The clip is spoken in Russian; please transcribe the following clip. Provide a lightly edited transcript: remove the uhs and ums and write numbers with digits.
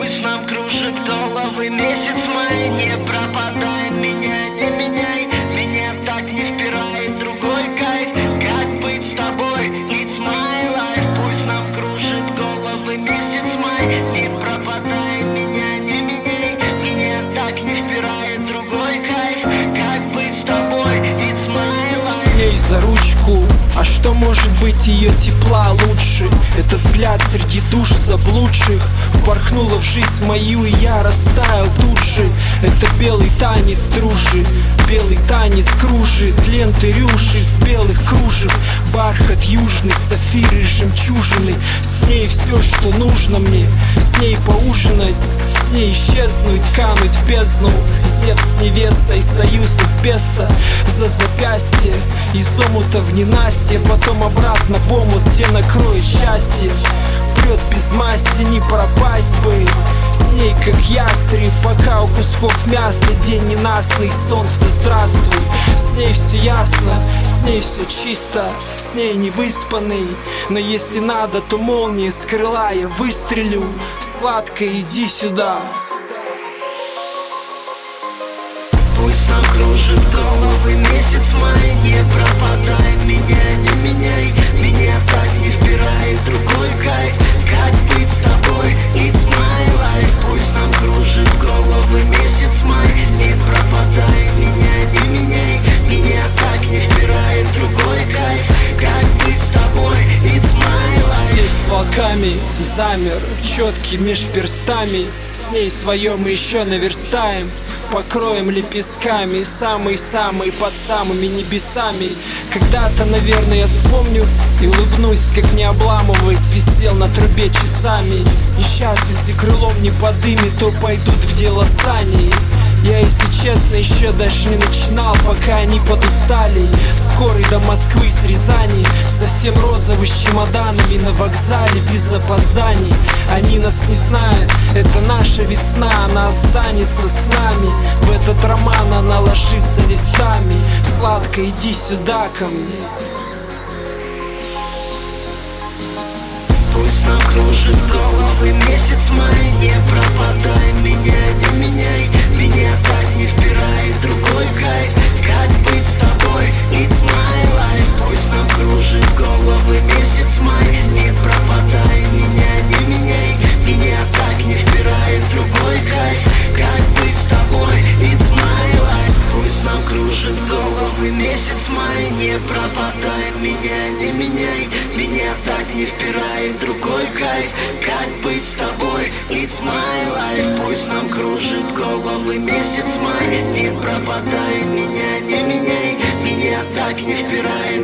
Пусть нам кружит головы месяц май. Не пропадай, меня не меняй. Меня так не впирает другой кайф. Как быть с тобой? It's my life. Пусть нам кружит головы месяц май. Не пропадай, меня не меняй. Меня так не впирает другой кайф. Как быть с тобой? It's my life. С ней за ручку, а что может быть ее тепла лучше? Этот взгляд среди душ заблудших впорхнула в жизнь мою, и я растаял тут же. Это белый танец дружи, белый танец кружит ленты рюши из белых кружев, бархат южный, сафиры, жемчужины. С ней все, что нужно мне, с ней поужинать, с ней исчезнуть, кануть в бездну. Зевс с невестой, союз из беста за запястье, из омута в ненастье, потом обратно в омут, где накроет счастье. Прет без масти, не пропасть бы с ней, как ястреб, пока у кусков мяса день ненастный, солнце здравствуй. С ней все ясно, с ней все чисто, с ней не выспанный. Но если надо, то молния с крыла я выстрелю. Сладко, иди сюда. Пусть нам кружит головы месяц май. Не пропадай, меня не меняй. Меня так не впирает другой кайф. Как быть с тобой? It's my life. Пусть нам кружит головы месяц май. Не пропадай, меня не меняй. Меня так не впирает другой кайф. Как быть с тобой? It's my life. Здесь с волками замер, четкий меж перстами. С ней свое мы еще наверстаем, покроем лепестками, самый-самый под самыми небесами. Когда-то, наверное, я вспомню и улыбнусь, как не обламываясь, висел на трубе часами. И сейчас, если крылом не подымет, то пойдут в дело сани. Я, если честно, еще даже не начинал, пока они подустали. Скорый до Москвы с Рязани, совсем розовый, с чемоданами на вокзале без опозданий. Они нас не знают, это наша весна, она останется с нами. В этот роман она ложится листами. Сладко, иди сюда ко мне. Пусть нам кружит головы месяц май. Не пропадай, меня не меняй. Меня так не впирает другой кайф. Как быть с тобой? It's my life. Пусть нам кружит головы месяц май. Не пропадай, меня не меняй. Меня так не впирает другой кайф. Как быть с тобой? It's my life. Пусть нам кружит головы месяц май. Не пропадай, меня не меняй. Меня так не впирает другой кайф. Как быть с тобой? It's my life. Пусть нам кружит головы месяц май. Не пропадай, меня не меняй. Меня так не впирает